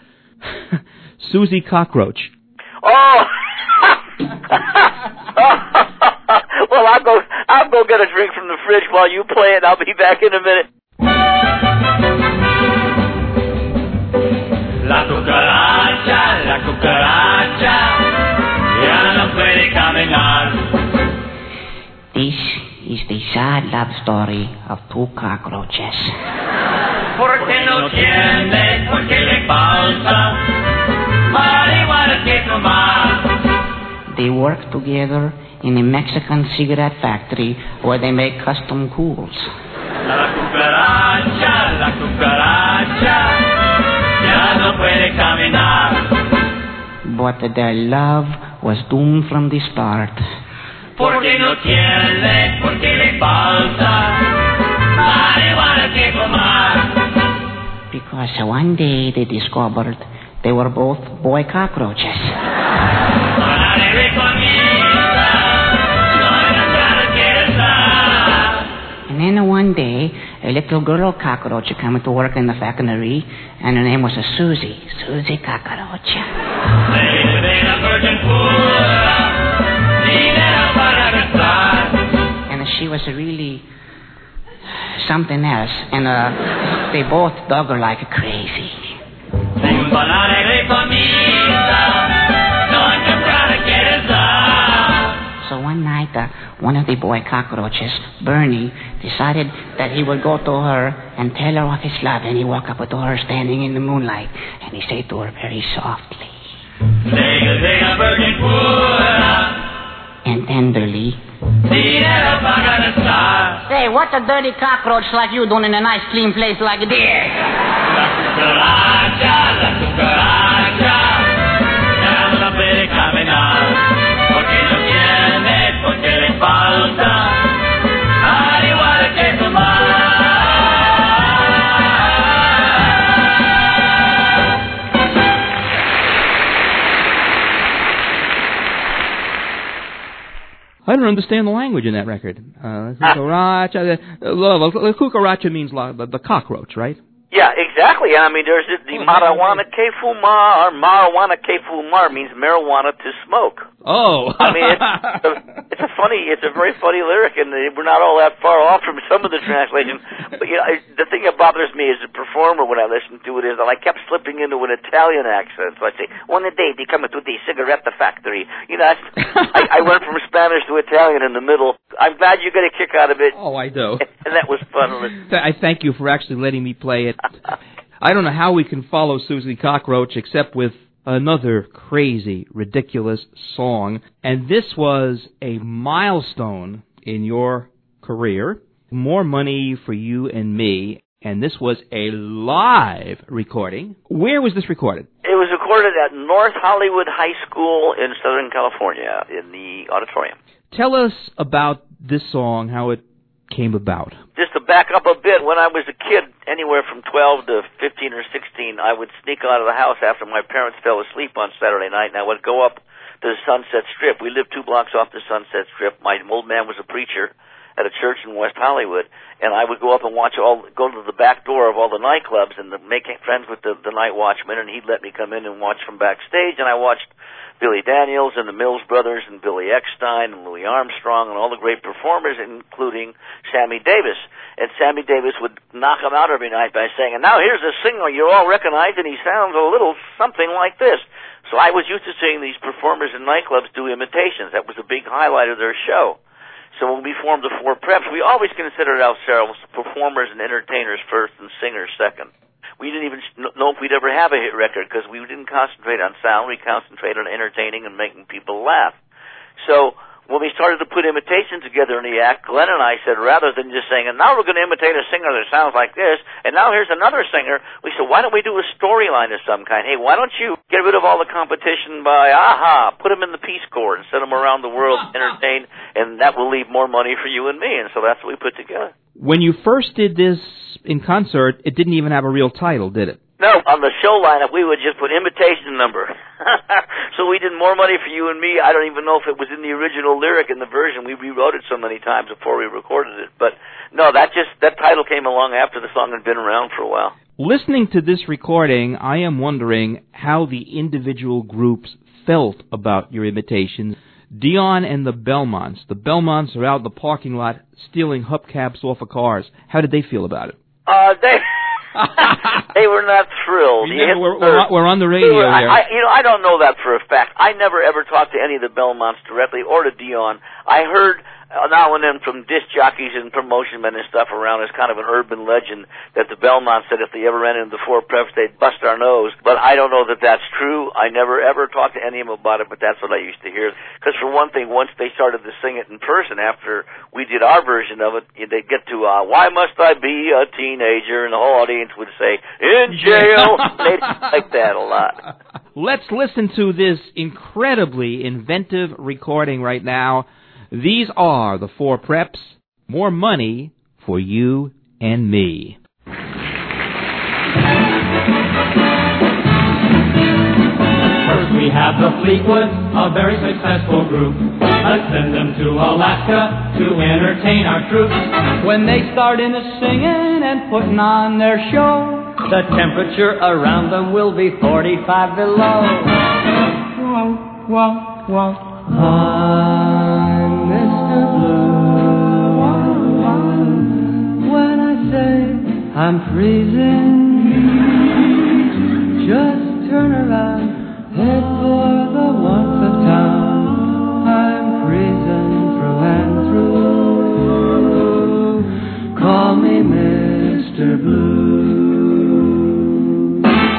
Susie Cockroach. Oh! Well, I'll go. I'll go get a drink from the fridge while you play it. I'll be back in a minute. La cucaracha, la cucaracha, ya no puede caminar. This is the sad love story of two cockroaches. Porque no tiene, porque le falta marihuana que tomar. They work together in a Mexican cigarette factory where they make custom cools. La cucaracha, la cucaracha, ya no puede caminar. But their love was doomed from the start. Porque no tiene, porque le falta marihuana que tomar. Because one day they discovered they were both boy cockroaches. And then one day, a little girl cockroach came to work in the factory, and her name was a Susie. Susie Cockroach. And she was really something else, and uh, they both dug her like crazy. So one night, uh, one of the boy cockroaches, Bernie, decided that he would go to her and tell her of his love. And he walked up to her standing in the moonlight, and he said to her very softly and tenderly, "Say, what's a dirty cockroach like you doing in a nice clean place like this?" I don't understand the language in that record. Uh, cucaracha, uh, love, cucaracha means la, the, the cockroach, right? Yeah, exactly. I mean, there's the, the oh, marijuana que fumar. Marijuana que fumar means marijuana to smoke. Oh. I mean, it's a, it's a funny, it's a very funny lyric, and we're not all that far off from some of the translation. But, you know, I, the thing that bothers me as a performer when I listen to it is that I kept slipping into an Italian accent. So I say, one day they come to the cigarette factory. You know, I, I went from Spanish to Italian in the middle. I'm glad you get a kick out of it. Oh, I do. And that was fun. I thank you for actually letting me play it. I don't know how we can follow Susie Cockroach except with another crazy, ridiculous song. And this was a milestone in your career. More Money for You and Me. And this was a live recording. Where was this recorded? It was recorded at North Hollywood High School in Southern California in the auditorium. Tell us about this song, how it came about. Just to back up a bit, when I was a kid, anywhere from twelve to fifteen or sixteen, I would sneak out of the house after my parents fell asleep on Saturday night, and I would go up to the Sunset Strip. We lived two blocks off the Sunset Strip. My old man was a preacher at a church in West Hollywood, and I would go up and watch all, go to the back door of all the nightclubs and the, make friends with the, the night watchman, and he'd let me come in and watch from backstage, and I watched Billy Daniels and the Mills Brothers and Billy Eckstein and Louis Armstrong and all the great performers, including Sammy Davis. And Sammy Davis would knock them out every night by saying, and now here's a singer you all recognize, and he sounds a little something like this. So I was used to seeing these performers in nightclubs do imitations. That was a big highlight of their show. So when we formed the Four Preps, we always considered ourselves performers and entertainers first and singers second. We didn't even know if we'd ever have a hit record because we didn't concentrate on sound. We concentrated on entertaining and making people laugh. So when we started to put imitations together in the act, Glenn and I said, rather than just saying, and now we're going to imitate a singer that sounds like this, and now here's another singer, we said, why don't we do a storyline of some kind? Hey, why don't you get rid of all the competition by, aha, put them in the Peace Corps and send them around the world to entertain, and that will leave more money for you and me. And so that's what we put together. When you first did this in concert, it didn't even have a real title, did it? No, on the show lineup, we would just put imitation number. So we did More Money for You and Me. I don't even know if it was in the original lyric in the version. We rewrote it so many times before we recorded it. But no, that just that title came along after the song had been around for a while. Listening to this recording, I am wondering how the individual groups felt about your imitations. Dion and the Belmonts. The Belmonts are out in the parking lot stealing hubcaps off of cars. How did they feel about it? Uh, they... They were not thrilled. Remember, we're, we're, on, we're on the radio were, here. I, you know, I don't know that for a fact. I never ever talked to any of the Belmonts directly or to Dion. I heard uh, now and then from disc jockeys and promotion men and stuff around as kind of an urban legend that the Belmonts said if they ever ran into the Four Preps, they'd bust our nose. But I don't know that that's true. I never ever talked to any of them about it, but that's what I used to hear. Because for one thing, once they started to sing it in person after we did our version of it, they'd get to, uh, why must I be a teenager? And the whole audience would say, in jail. They'd like that a lot. Let's listen to this incredibly inventive recording right now. These are the Four Preps. More Money for You and Me. First we have the Fleetwood, a very successful group. Let's send them to Alaska to entertain our troops. When they start in a singing and putting on their show, the temperature around them will be forty-five below. Whoa, whoa, whoa. I'm Mister Blue. When I say I'm freezing, just turn around, head for the warmth of town. I'm freezing through and through. Call me Mister Blue.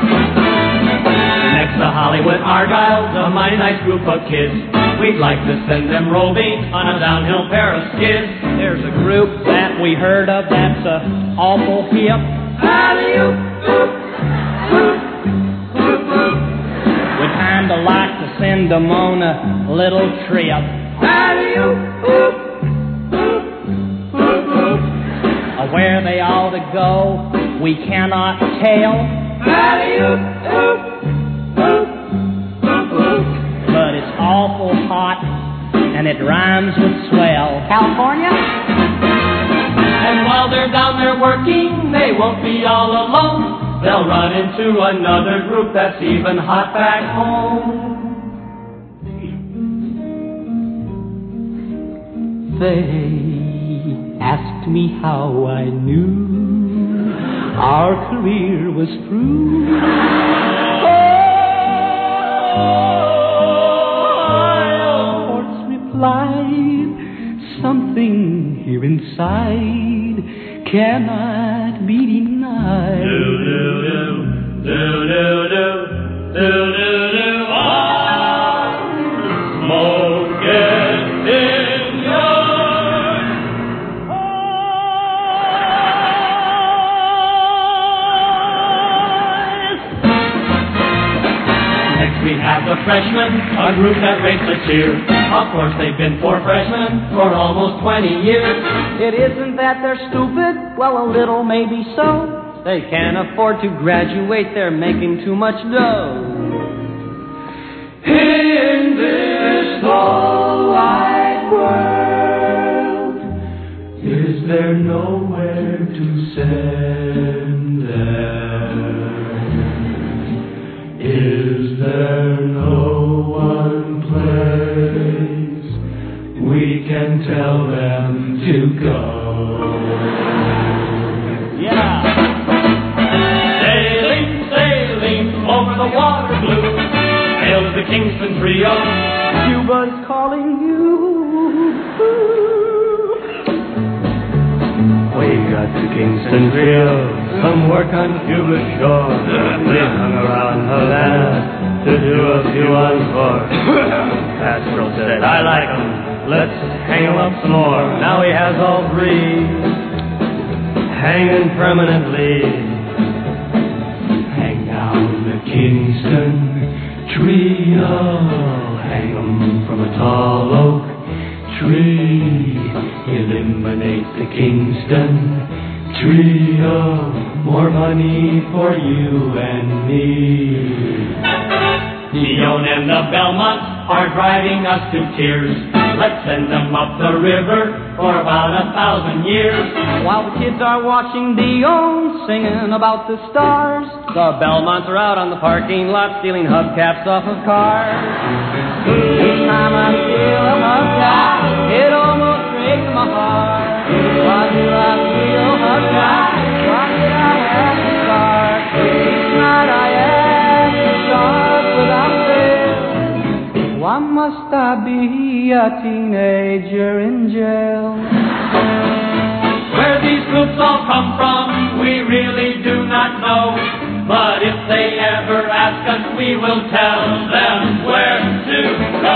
Next to Hollywood Argyle's a mighty nice group of kids. We'd like to send them roving on a downhill pair of skids. There's a group that we heard of that's a awful hip. Alley-oop, oop, oop, oop, oop. We'd kinda like to send them on a little trip. Alley-oop, oop, oop, oop, oop. Where they ought to go, we cannot tell. Alley-oop, oop, oop, oop, oop. But it's awful hot and it rhymes with swell. California? And while they're down there working, they won't be all alone. They'll run into another group that's even hot back home. They asked me how I knew our career was through. Oh, I, of course, replied, something here inside cannot be denied. Do, do, do, do, do, do, do, do, do. Ah, smoke it in your eyes. Next we have the freshmen, a group that rates a cheer. Of course they've been four freshmen for almost twenty years. It isn't that they're stupid, well a little maybe so. They can't afford to graduate, they're making too much dough. In this whole wide world, is there nowhere to send them? Is there no one place we can tell them to go? Yeah. Sailing, sailing over the water blue, hail to the Kingston Trio. Cuba's calling you. We got the Kingston Trio, some work on Cuba's shore. We hung around Havana to do a few encore. Castro said, I like 'em, let's hang 'em up some more. Now he has all three hanging permanently. Hang down the Kingston Trio, hang 'em from a tall oak tree. Eliminate the Kingston Trio, more money for you and me. Dion and the Belmonts are driving us to tears. Let's send them up the river for about a thousand years. While the kids are watching Dion singing about the stars, the Belmonts are out on the parking lot stealing hubcaps off of cars. Each time I feel a hubcap, it almost breaks my heart. Why do I feel hubcap? Why did I have to start? Each night I ask the stars without fail, why must I be a teenager in jail? Where these groups all come from, we really do not know. But if they ever ask us, we will tell them where to go.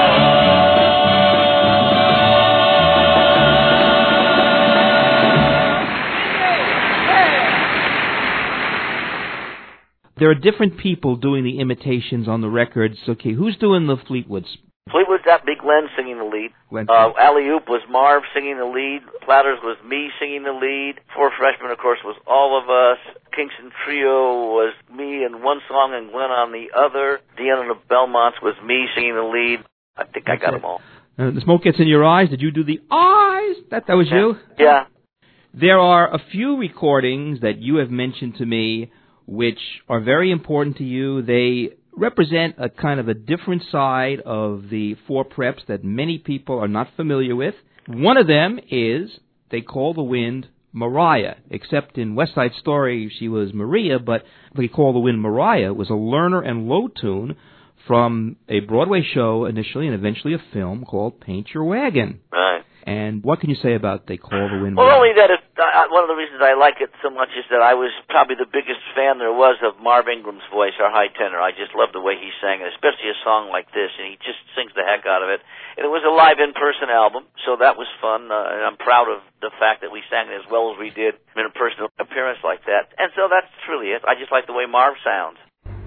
There are different people doing the imitations on the records. Okay, who's doing the Fleetwoods? Fleetwood's got Big Glenn singing the lead. Glenn. Uh, Alley Oop was Marv singing the lead. Platters was me singing the lead. Four Freshmen, of course, was all of us. Kingston Trio was me in one song and Glenn on the other. Dion and the Belmonts was me singing the lead. I think That's I got it. them all. Uh, the smoke gets in your eyes. Did you do the eyes? That that was you? Yeah. There are a few recordings that you have mentioned to me which are very important to you. They represent a kind of a different side of the Four Preps that many people are not familiar with. One of them is They Call the Wind Mariah, except in West Side Story she was Maria, but They Call the Wind Mariah was a Lerner and Lowe tune from a Broadway show initially and eventually a film called Paint Your Wagon. Right. And what can you say about They Call the Wind Well, Mariah? only that it, uh, one of the reasons I like it so much is that I was probably the biggest fan there was of Marv Ingram's voice, our high tenor. I just loved the way he sang it, especially a song like this, and he just sings the heck out of it. And it was a live in-person album, so that was fun, uh, and I'm proud of the fact that we sang it as well as we did in a personal appearance like that. And so that's really it. I just like the way Marv sounds.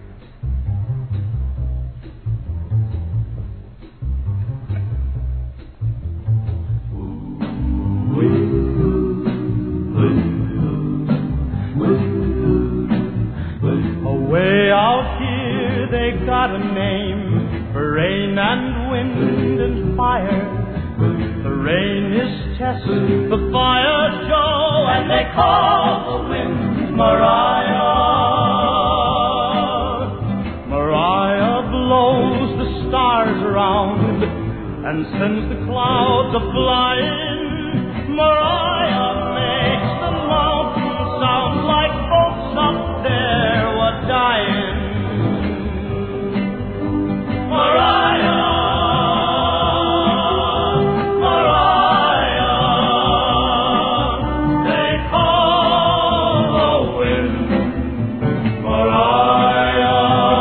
Away out here they got a name for rain and wind and fire. Tess, the fire Joe, and they call the wind Mariah. Mariah blows the stars around and sends the clouds a-flying. Mariah makes the mountains sound like folks up there were dying. Mariah, Mariah, they call the wind Mariah.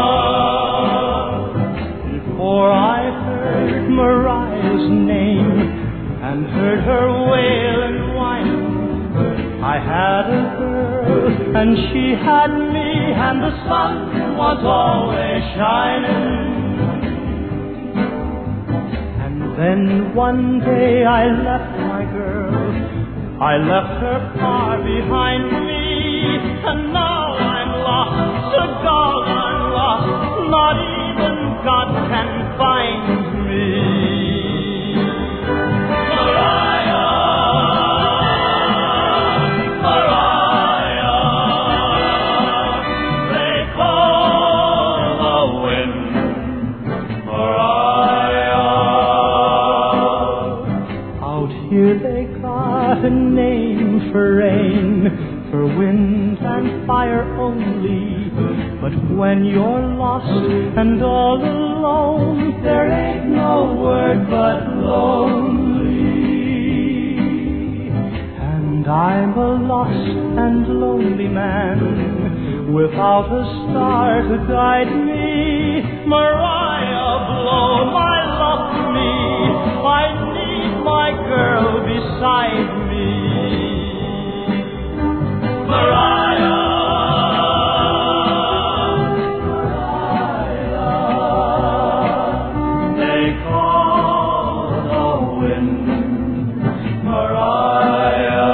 Before I heard Mariah's name and heard her wail and whine, I had a girl and she had me, and the sun was always shining. Then one day I left my girl, I left her far behind me, and now I'm lost, to God I'm lost, not even God can find me. Mariah, Mariah, they call the wind Mariah. Here they got a name for rain, for wind and fire only. But when you're lost and all alone, there ain't no word but lonely. And I'm a lost and lonely man, without a star to guide me. Mariah, blow my love to me, I need my girl beside me. Mariah, Mariah, they call the wind Mariah.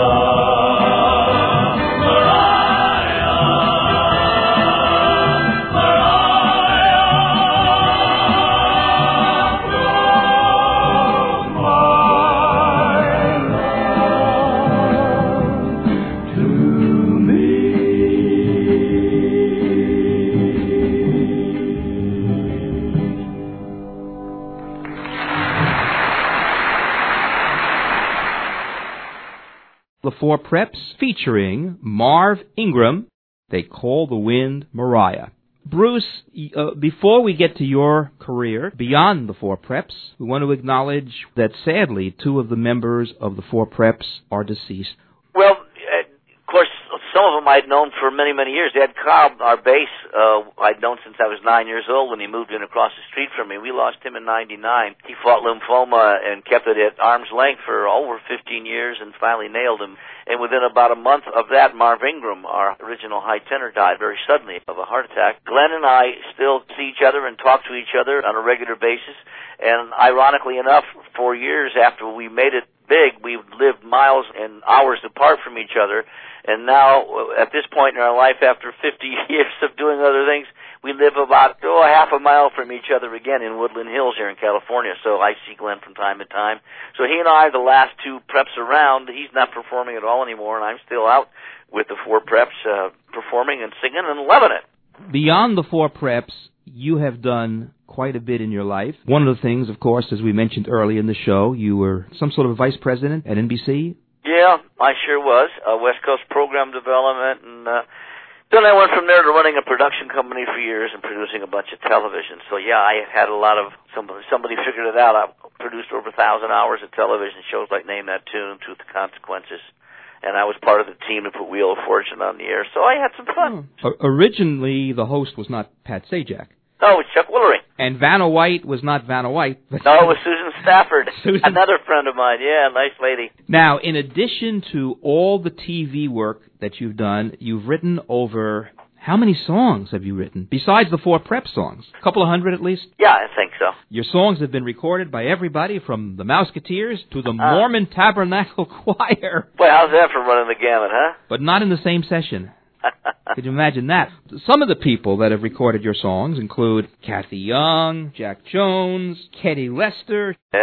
The Four Preps featuring Marv Ingram, They Call the Wind Mariah. Bruce, uh, before we get to your career beyond the Four Preps, we want to acknowledge that sadly two of the members of the Four Preps are deceased. Well, uh, of course, some of them I'd known for many, many years. Ed Cobb, our bass, uh, I'd known since I was nine years old when he moved in across the street from me. We lost him in ninety-nine. He fought lymphoma and kept it at arm's length for over fifteen years and finally nailed him. And within about a month of that, Marv Ingram, our original high tenor, died very suddenly of a heart attack. Glenn and I still see each other and talk to each other on a regular basis. And ironically enough, for years after we made it big, we lived miles and hours apart from each other. And now, at this point in our life, after fifty years of doing other things, we live about oh, a half a mile from each other again in Woodland Hills here in California. So I see Glenn from time to time. So he and I are the last two preps around. He's not performing at all anymore, and I'm still out with the Four Preps, uh, performing and singing and loving it. Beyond the Four Preps, you have done quite a bit in your life. One of the things, of course, as we mentioned early in the show, you were some sort of vice president at N B C. Yeah, I sure was. Uh, West Coast Program Development, and uh, then I went from there to running a production company for years and producing a bunch of television. So, yeah, I had a lot of, somebody, somebody figured it out. I produced over a thousand hours of television shows like Name That Tune, Truth to Consequences, and I was part of the team to put Wheel of Fortune on the air. So I had some fun. Oh. Originally, the host was not Pat Sajak. No, it was Chuck Woolery. And Vanna White was not Vanna White. But no, it was Susan Stafford, Susan. Another friend of mine. Yeah, nice lady. Now, in addition to all the T V work that you've done, you've written over... How many songs have you written, besides the Four Prep songs? A couple of hundred at least? Yeah, I think so. Your songs have been recorded by everybody from the Mouseketeers to the uh, Mormon Tabernacle Choir. Boy, how's that for running the gamut, huh? But not in the same session. Could you imagine that? Some of the people that have recorded your songs include Kathy Young, Jack Jones, Kenny Lester. Yeah.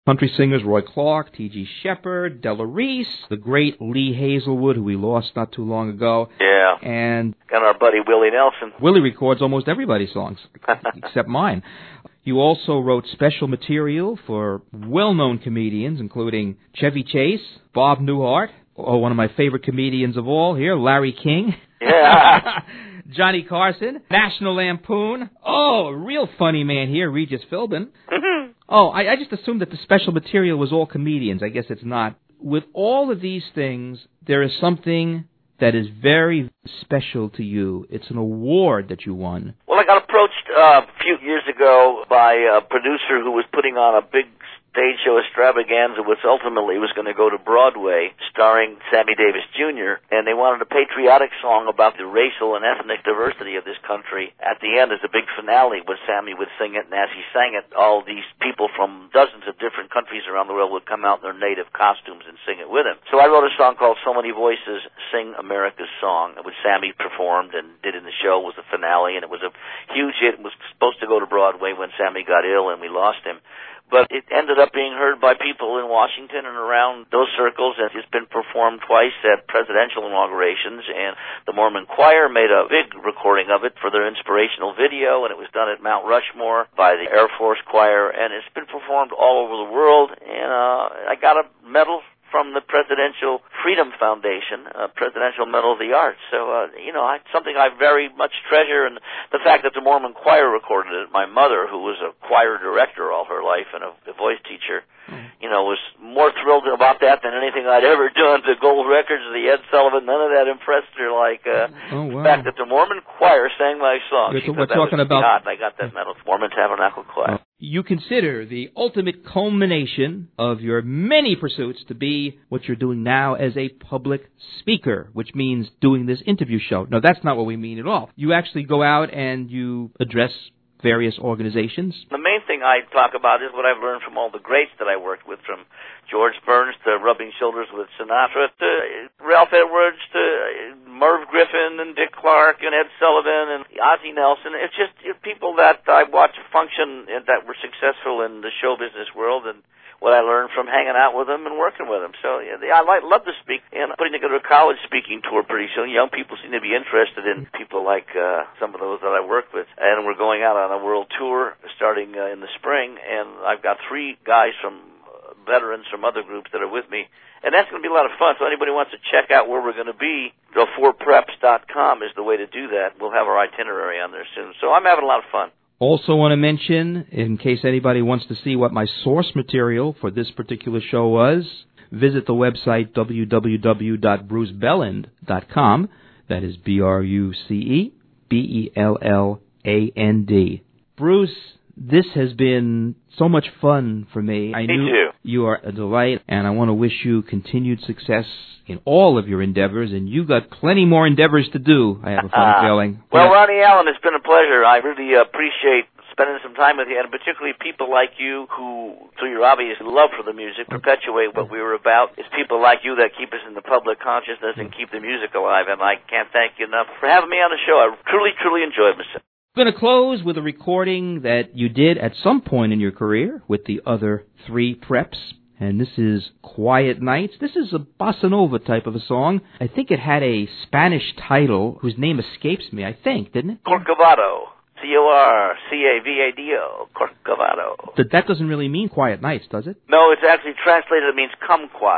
Country singers Roy Clark, T G Shepherd, Della Reese, the great Lee Hazelwood, who we lost not too long ago. Yeah. And and our buddy Willie Nelson. Willie records almost everybody's songs, except mine. You also wrote special material for well-known comedians, including Chevy Chase, Bob Newhart, oh, one of my favorite comedians of all here, Larry King. Yeah. Johnny Carson, National Lampoon. Oh, a real funny man here, Regis Philbin. Mm-hmm. Oh, I, I just assumed that the special material was all comedians. I guess it's not. With all of these things, there is something that is very special to you. It's an award that you won. Well, I got approached uh, a few years ago by a producer who was putting on a big stage show extravaganza, which ultimately was going to go to Broadway, starring Sammy Davis Junior, and they wanted a patriotic song about the racial and ethnic diversity of this country. At the end, as a big finale, where Sammy would sing it, and as he sang it, all these people from dozens of different countries around the world would come out in their native costumes and sing it with him. So I wrote a song called So Many Voices Sing America's Song, which Sammy performed and did in the show. It was the finale, and it was a huge hit. It was supposed to go to Broadway when Sammy got ill and we lost him. But it ended up being heard by people in Washington and around those circles, and it's been performed twice at presidential inaugurations, and the Mormon Choir made a big recording of it for their inspirational video, and it was done at Mount Rushmore by the Air Force Choir, and it's been performed all over the world, and uh, I got a medal from the Presidential Freedom Foundation, uh, Presidential Medal of the Arts. So, uh, you know, I, something I very much treasure, and the fact that the Mormon Choir recorded it. My mother, who was a choir director all her life and a, a voice teacher, you know, was more thrilled about that than anything I'd ever done to gold records of the Ed Sullivan. None of that impressed her like uh, oh, wow. the fact that the Mormon Choir sang my song. We're, she we're that talking was about... hot, and I got that medal. Mormon Tabernacle Choir. Uh, you consider the ultimate culmination of your many pursuits to be what you're doing now as a public speaker, which means doing this interview show. No, that's not what we mean at all. You actually go out and you address various organizations. The main thing I talk about is what I've learned from all the greats that I worked with, from George Burns to rubbing shoulders with Sinatra to Ralph Edwards to Merv Griffin and Dick Clark and Ed Sullivan and Ozzie Nelson. It's just people that I watched function and that were successful in the show business world, and what I learned from hanging out with them and working with them. So yeah, I like, love to speak, and putting together a college speaking tour pretty soon. Young people seem to be interested in people like uh, some of those that I work with, and we're going out on a world tour starting uh, in the spring, and I've got three guys from uh, veterans from other groups that are with me, and that's going to be a lot of fun. So anybody who wants to check out where we're going to be, the four preps dot com is the way to do that. We'll have our itinerary on there soon. So I'm having a lot of fun. Also want to mention, in case anybody wants to see what my source material for this particular show was, visit the website w w w dot bruce belland dot com. That is B R U C E B E L L A N D. Bruce, this has been so much fun for me. I me knew too. You are a delight, and I want to wish you continued success in all of your endeavors, and you've got plenty more endeavors to do, I have a funny uh, feeling. Well, yeah. Ronnie Allen, it's been a pleasure. I really appreciate spending some time with you, and particularly people like you who, through your obvious love for the music, perpetuate what we were about. It's people like you that keep us in the public consciousness and keep the music alive, and I can't thank you enough for having me on the show. I truly, truly enjoyed myself. I'm going to close with a recording that you did at some point in your career with the other three preps. And this is Quiet Nights. This is a bossa nova type of a song. I think it had a Spanish title whose name escapes me, I think, didn't it? Corcovado. C O R C A V A D O. Corcovado. But that doesn't really mean Quiet Nights, does it? No, it's actually translated, it means kumquat.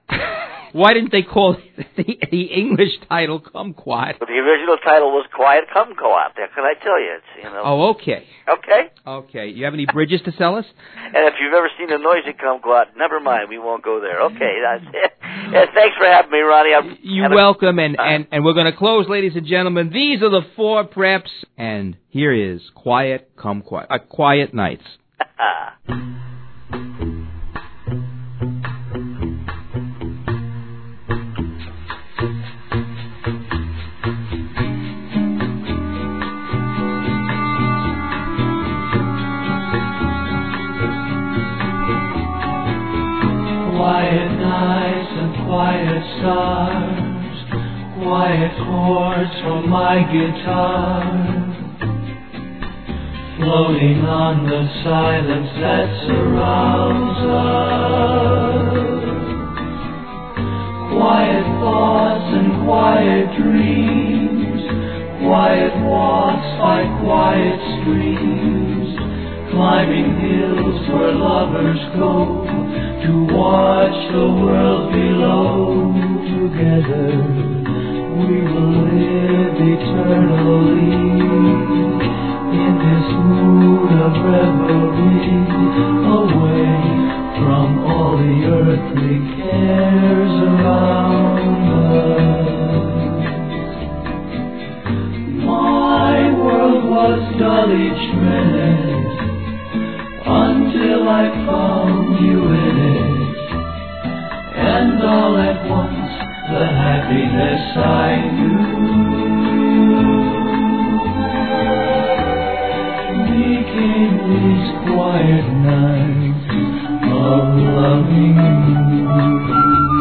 Why didn't they call the, the English title Kumquat? But the original title was Quiet Kumquat. How can I tell you? It's, you know. Oh, okay. Okay? Okay. You have any bridges to sell us? And if you've ever seen a noisy kumquat, never mind. We won't go there. Okay. That's it. Yeah, thanks for having me, Ronnie. I'm, You're welcome. And, and, and we're going to close, ladies and gentlemen. These are the four preps. And here is Quiet Kumquat. Uh, Quiet Nights. Quiet nights and quiet stars, quiet chords from my guitar, floating on the silence that surrounds us. lovers go to watch the world below. Together we will live eternally in this mood of revelry, away from all the earthly cares around us. My world was dull each minute until I found you in it, and all at once the happiness I knew became these quiet nights of loving you.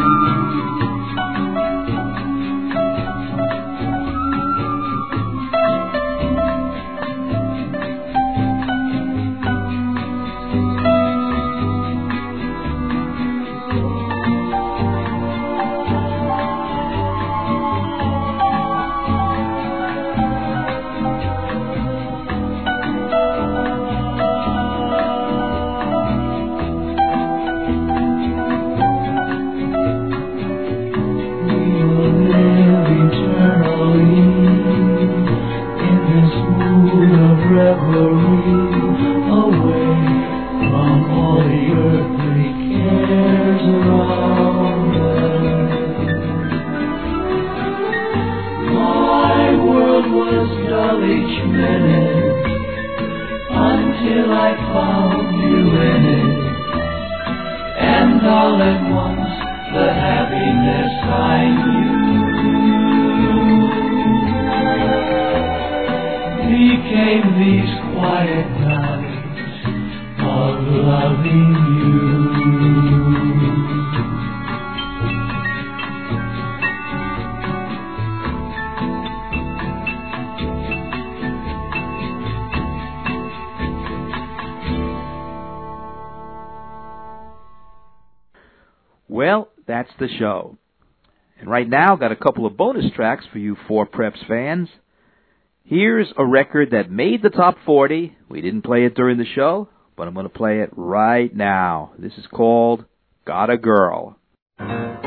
Well, that's the show. And right now, got a couple of bonus tracks for you Four Preps fans. Here's a record that made the top forty. We didn't play it during the show, but I'm going to play it right now. This is called Got a Girl. Oh,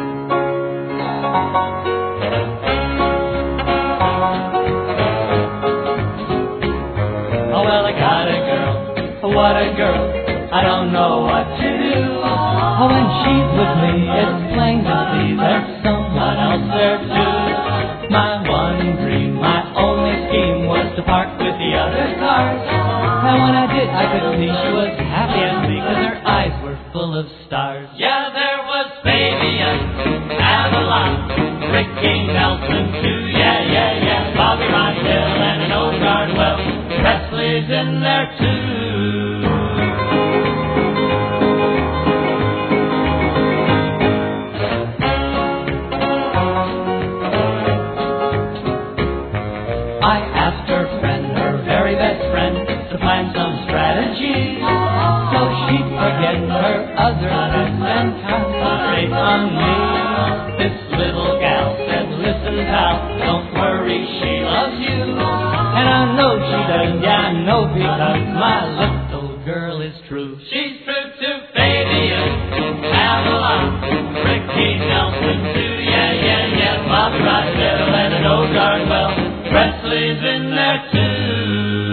well, I got a girl. What a girl. I don't know what to do. Oh, when she's with me, it's plain to see there's someone else there too. My one dream, my only scheme was to park with the other cars. And when I did, I could see she was happy as me, cause her eyes were full of stars. Yeah, there was Fabian, Avalon, Ricky Nelson too. Yeah, yeah, yeah, Bobby Rondell and an old Gardwell. Presley's in there too. I asked her friend, her very best friend, to plan some strategy so she'd forget her other friends and concentrate on me. This little gal said, listen pal, don't worry, she loves you. And I know she does, yeah I know, because my little girl is true. She's true to Fabian, Avalon, Ricky Nelson too. Yeah, yeah, yeah, Bobby Rydell and an old Gardwell. Presley's in there too.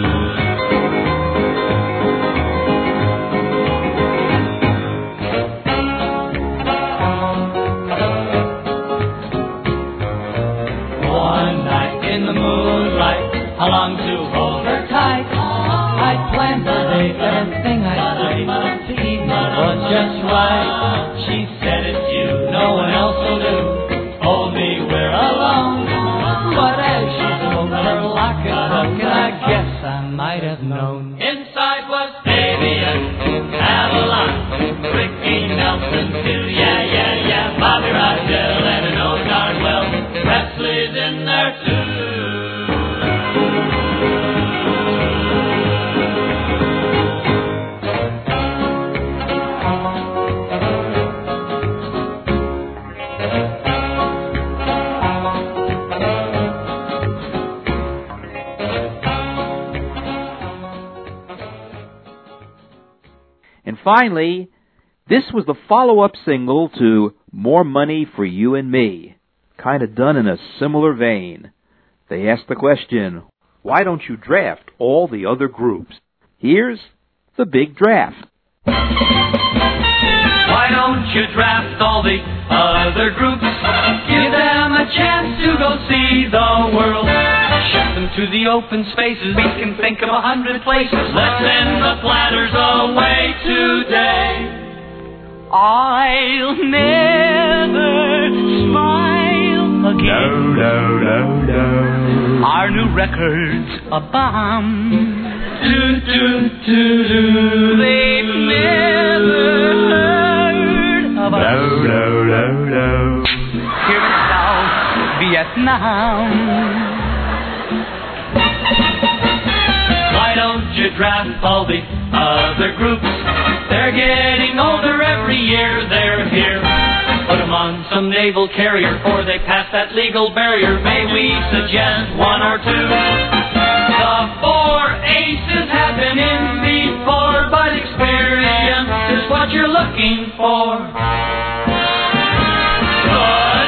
One night in the moonlight, I longed to hold her tight. I planned the day, everything I say. The evening was just right. She said it's you, no one else will do. Hold me, we're alone. But as she spoke, her locket broke, and I guess I might have known. Inside was Fabian, Avalon, Ricky Nelson too. Yeah, yeah, yeah, Bobby Rydell and an old Gardwell. Presley's in there too. finally, this was the follow-up single to More Money for You and Me, kind of done in a similar vein. They asked the question, why don't you draft all the other groups? Here's the big draft. Why don't you draft all the other groups? Give them a chance to go see the world. Ship them to the open spaces. We can think of a hundred places. Let's send the platters away today. I'll never smile again. No, no, no, no. Our new record's a bomb. Do, do, do, do. They've never heard of us. No, no, no, no. Here in South Vietnam. Why don't you draft all the other groups? They're getting older every year they're here. Put them on some naval carrier before they pass that legal barrier. May we suggest one or two? The four aces have been in before, but experience is what you're looking for. The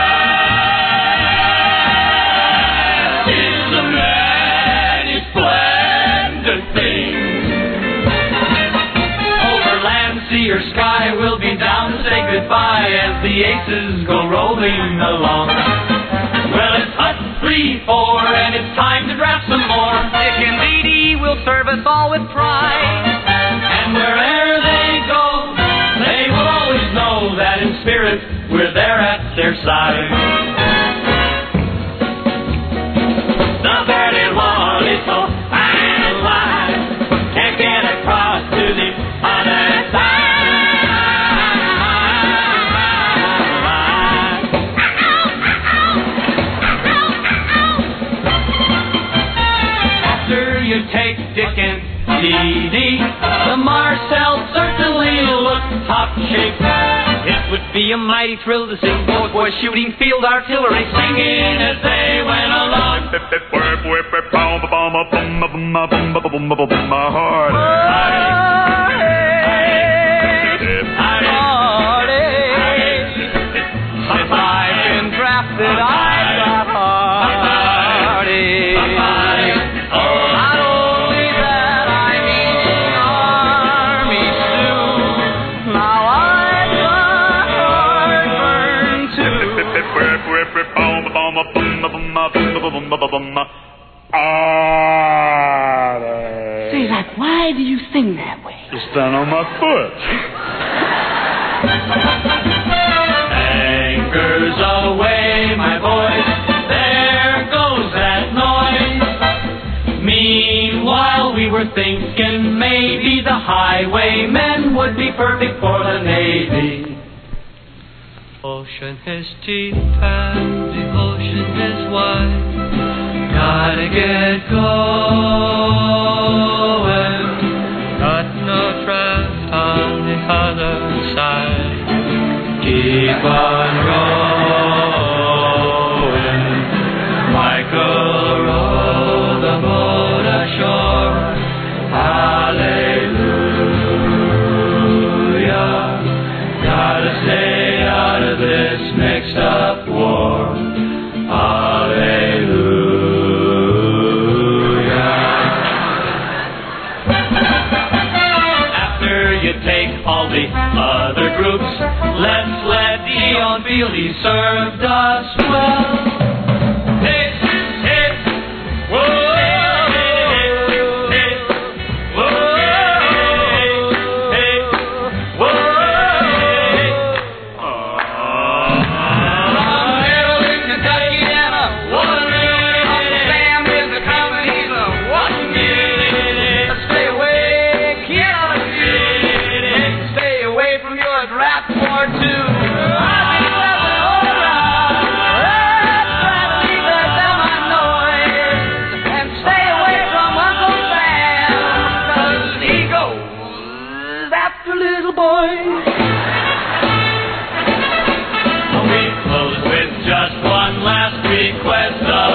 draft is a many splendid thing. Over land, sea, or sky, we'll be down to say goodbye as the aces go rolling along. Well, it's hut three, four, and it's time to draft some more. Dick and Dee Dee will serve us all with pride. And wherever they go, they will always know that in spirit we're there at their side. The thirty one is so fine and wide, can't get across to the other side. You take Dick and Dee Dee, the Marcel certainly look top shape. It would be a mighty thrill to see both boys shooting field artillery, singing as they went along. If I've been drafted, I've got heartache. Say, like, why do you sing that way? It's down on my foot. Anchors away, my boys. There goes that noise. Meanwhile, we were thinking maybe the highwaymen would be perfect for the Navy. Ocean is deep and the ocean is wide. Gotta get going. Got no draft on the other side. Keep on rowing. Michael, row the boat ashore. Hallelujah. Gotta stay out of this mixed up war. Hallelujah. After you take all the other groups, let's let Eon feel he served us well. Hey, hey, whoa. We close with just one last request of